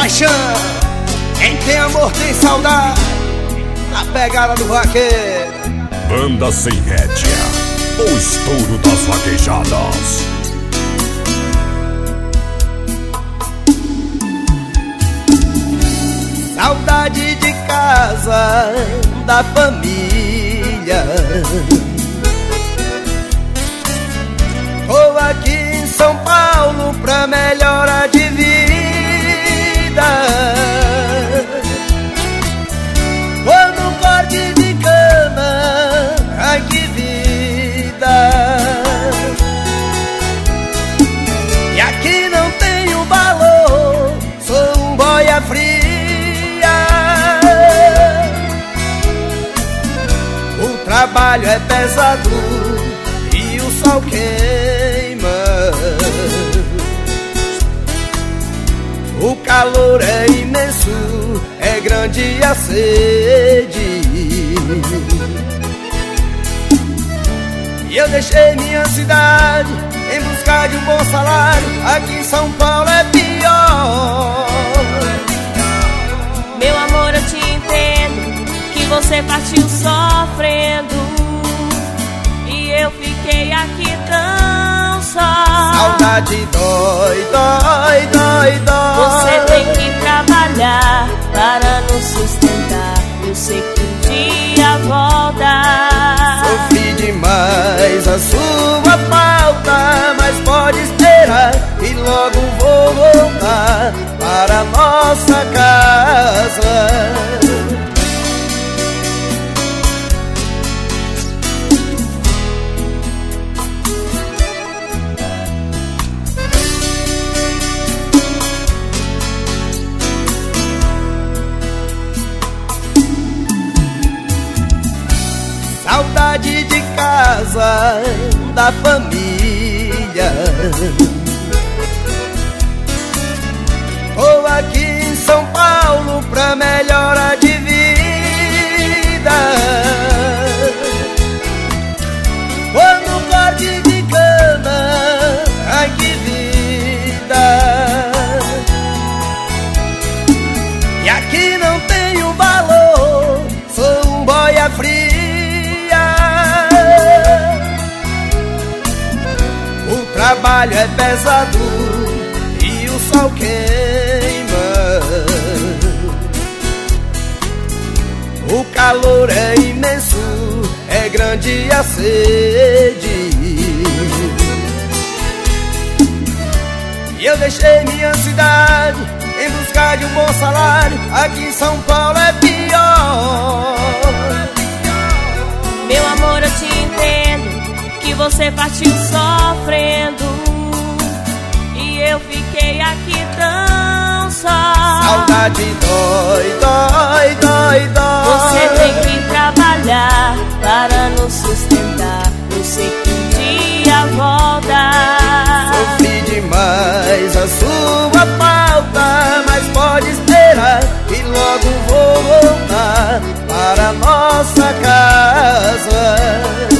paixão. Quem tem amor tem saudade. A pegada do vaqueiro. Banda Sem Rédea, o estouro das vaquejadas. Saudade de casa, da família. Tô aqui em São Paulo pra melhorar de vida. Tô no corte de cama, ai que vida. E aqui não tenho valor, sou um boia fria. O trabalho é pesado e o sol queima. O calor é imenso, é grande a sede. E eu deixei minha cidade em busca de um bom salário. Aqui em São Paulo é pior. Meu amor, eu te entendo, que você partiu sofrendo e eu fiquei aqui tão só. Saudade dói, dói, dói, dói. Você tem que trabalhar para nos sustentar. Eu sei que um dia volta. Sofri demais a sua falta, mas pode esperar que logo vou voltar para nossa casa. Saudade de casa, da família. Tô aqui em São Paulo pra melhorar de vida. Tô no corte de cama, ai que vida. E aqui não tenho valor, sou um boia fria. O trabalho é pesado e o sol queima. O calor é imenso, é grande a sede. E eu deixei minha cidade em busca de um bom salário. Aqui em São Paulo é pior. Meu amor, eu te entendo, que você partiu sofrendo e eu fiquei aqui tão só. Saudade dói, dói, dói, dói. Você tem que trabalhar para nos sustentar. Eu sei que um dia volta. Sofri demais a sua falta, mas pode esperar que logo vou voltar para nossa casa.